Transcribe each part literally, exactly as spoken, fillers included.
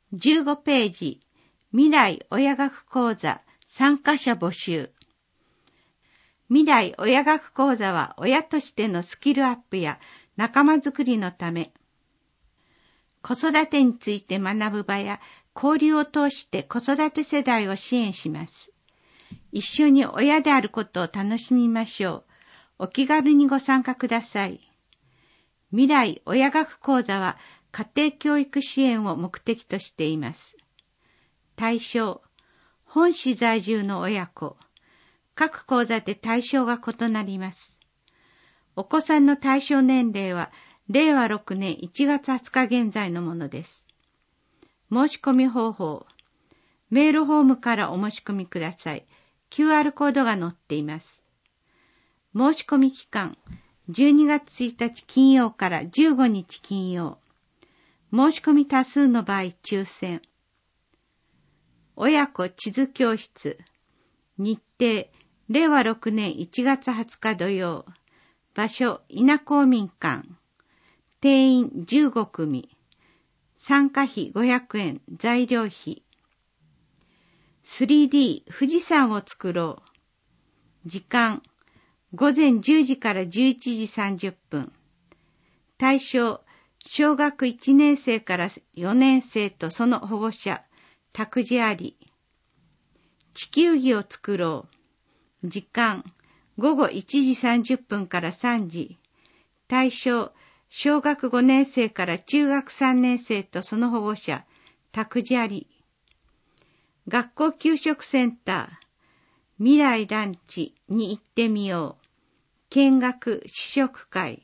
じゅうごページ、未来親学講座参加者募集。未来親学講座は親としてのスキルアップや仲間づくりのため、子育てについて学ぶ場や交流を通して子育て世代を支援します。一緒に親であることを楽しみましょう。お気軽にご参加ください。未来親学講座は家庭教育支援を目的としています。対象、本市在住の親子。各講座で対象が異なります。お子さんの対象年齢はれいわろくねんいちがつはつか現在のものです。申し込み方法。メールフォームからお申し込みください。キューアール コードが載っています。申し込み期間、じゅうにがつついたち金曜からじゅうごにち金曜。申し込み多数の場合抽選。親子地図教室。日程、れいわろくねんいちがつはつか土曜。場所、稲公民館。定員じゅうごくみ。参加費ごひゃくえん、材料費。スリーディー 富士山を作ろう。時間、ごぜんじゅうじからじゅういちじさんじゅっぷん。対象、小学いちねんせいからよねんせいとその保護者、託児あり。地球儀を作ろう。時間、ごごいちじさんじゅっぷんからさんじ。対象、小学ごねんせいから中学さんねんせいとその保護者、託児あり。学校給食センター、未来ランチに行ってみよう。見学試食会。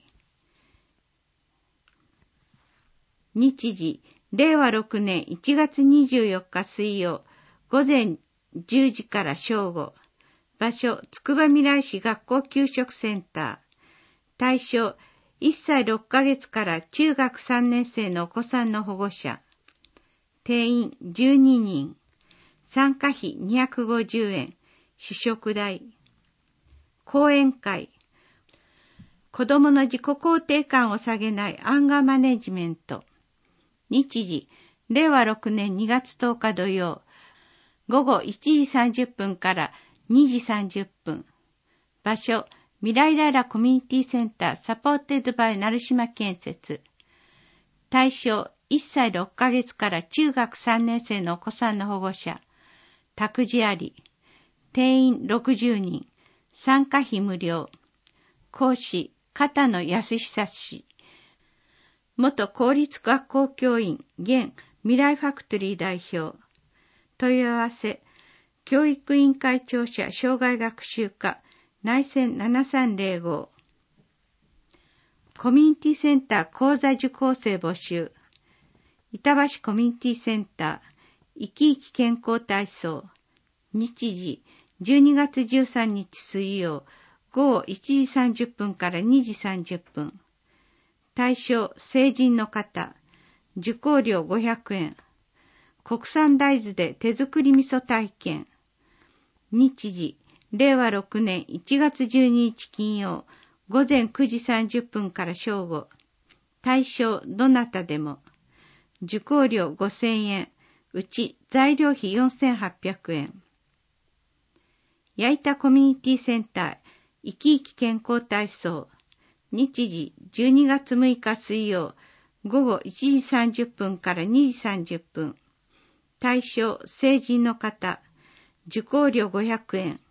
日時、れいわろくねんいちがつにじゅうよっか水曜、ごぜんじゅうじから正午。場所、つくばみらい市学校給食センター。対象、いっさいろっかげつから中学さんねんせいのお子さんの保護者。定員じゅうににん。参加費にひゃくごじゅうえん。試食代。講演会。子どもの自己肯定感を下げないアンガーマネジメント。日時、れいわろくねんにがつとおか土曜。ごごいちじさんじゅっぷんからにじさんじゅっぷん。場所、未来平コミュニティセンターサポーテッドバイ成島建設。対象、いっさいろっかげつから中学さんねんせいのお子さんの保護者。託児あり。定員ろくじゅうにん。参加費無料。講師、片野康久氏。元公立学校教員、現未来ファクトリー代表。問い合わせ、教育委員会庁舎障害学習課内線ななさんぜろご。コミュニティセンター講座受講生募集。板橋コミュニティセンター生き生き健康体操。日時、じゅうにがつじゅうさんにち水曜、ごごいちじさんじゅっぷんからにじさんじゅっぷん。対象、成人の方。受講料ごひゃくえん。国産大豆で手作り味噌体験。日時、れいわろくねんいちがつじゅうににち金曜、ごぜんくじさんじゅっぷんから正午。対象、どなたでも。受講料ごせんえん。うち材料費よんせんはっぴゃくえん。矢板コミュニティセンター生き生き健康体操。日時、じゅうにがつむいか水曜、ごごいちじさんじゅっぷんからにじさんじゅっぷん。対象、成人の方。受講料ごひゃくえん。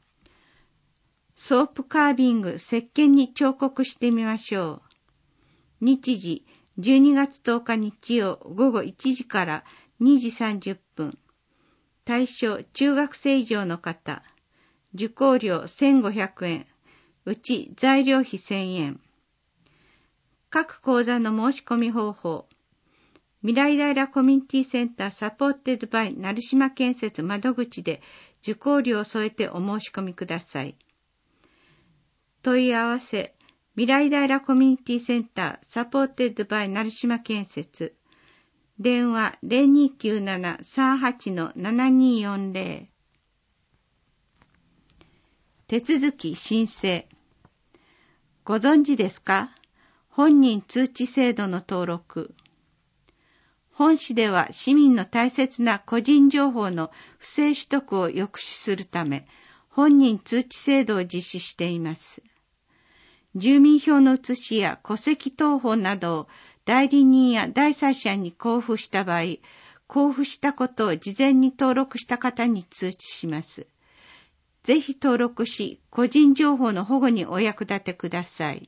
ソープカービング、石鹸に彫刻してみましょう。日時、じゅうにがつとおか日曜、ごごいちじからにじさんじゅっぷん。対象、中学生以上の方。受講料せんごひゃくえん。うち材料費せんえん。各講座の申し込み方法。未来平コミュニティセンターサポーテッドバイ成島建設窓口で受講料を添えてお申し込みください。問い合わせ、未来平コミュニティセンターサポーテッドバイ成島建設。電話 ゼロにきゅうなな さんはち ななによんゼロ。手続き申請。ご存知ですか？本人通知制度の登録。 本市では市民の大切な個人情報の不正取得を抑止するため、本人通知制度を実施しています。住民票の写しや戸籍謄本などを代理人や第三者に交付した場合、交付したことを事前に登録した方に通知します。ぜひ登録し、個人情報の保護にお役立てください。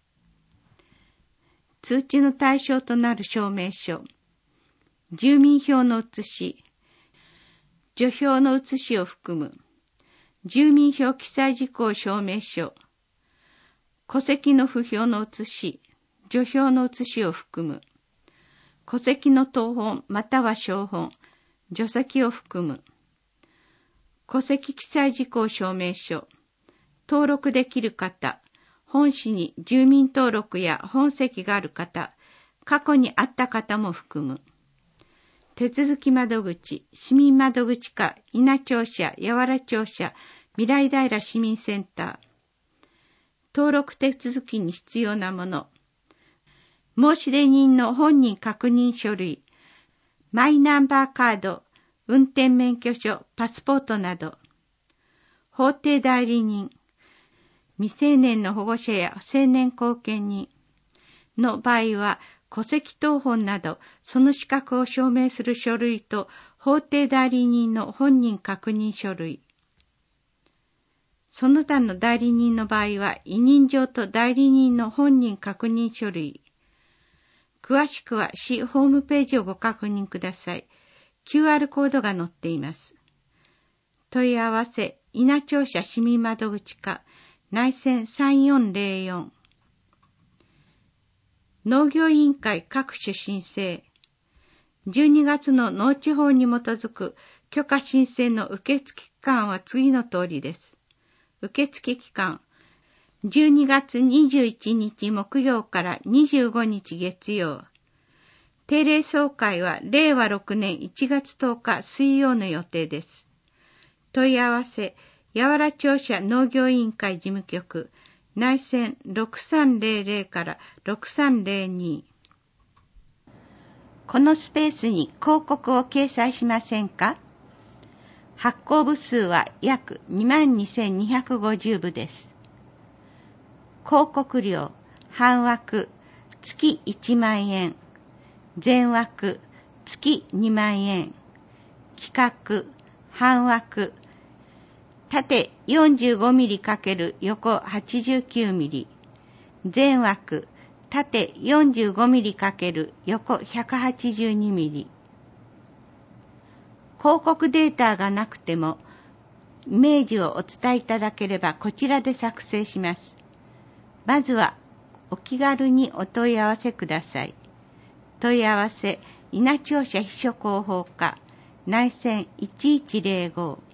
通知の対象となる証明書、住民票の写し、除票の写しを含む、住民票記載事項証明書、戸籍の不評の写し、除票の写しを含む、戸籍の謄本または照本、除籍を含む、戸籍記載事項証明書、登録できる方、本市に住民登録や本籍がある方、過去にあった方も含む。手続き窓口、市民窓口課、稲庁舎、八原庁舎、未来平市民センター。登録手続きに必要なもの。申し出人の本人確認書類、マイナンバーカード、運転免許証、パスポートなど。法定代理人、未成年の保護者や成年後見人の場合は、戸籍謄本など、その資格を証明する書類と、法定代理人の本人確認書類。その他の代理人の場合は、委任状と代理人の本人確認書類。詳しくは市ホームページをご確認ください。キューアール コードが載っています。問い合わせ、稲庁舎市民窓口課、内線さんよんゼロよん。農業委員会各種申請。じゅうにがつの農地法に基づく許可申請の受付期間は次の通りです。受付期間、じゅうにがつにじゅういちにち木曜からにじゅうごにち月曜。定例総会はれいわろくねんいちがつとおか水曜の予定です。問い合わせ、八原庁舎農業委員会事務局、内線ろくさんゼロゼロからろくさんゼロに。このスペースに広告を掲載しませんか？発行部数は約 にまんにせんにひゃくごじゅうぶです。広告料、半枠、月いちまんえん、全枠、月にまんえん、企画、半枠、縦 よんじゅうごミリ× 横 はちじゅうきゅうミリ、全枠、縦 よんじゅうごミリ× 横ひゃくはちじゅうにミリ。広告データがなくても、イメージをお伝えいただければこちらで作成します。まずはお気軽にお問い合わせください。問い合わせ、稲庁舎秘書広報課、内線いちいちゼロご。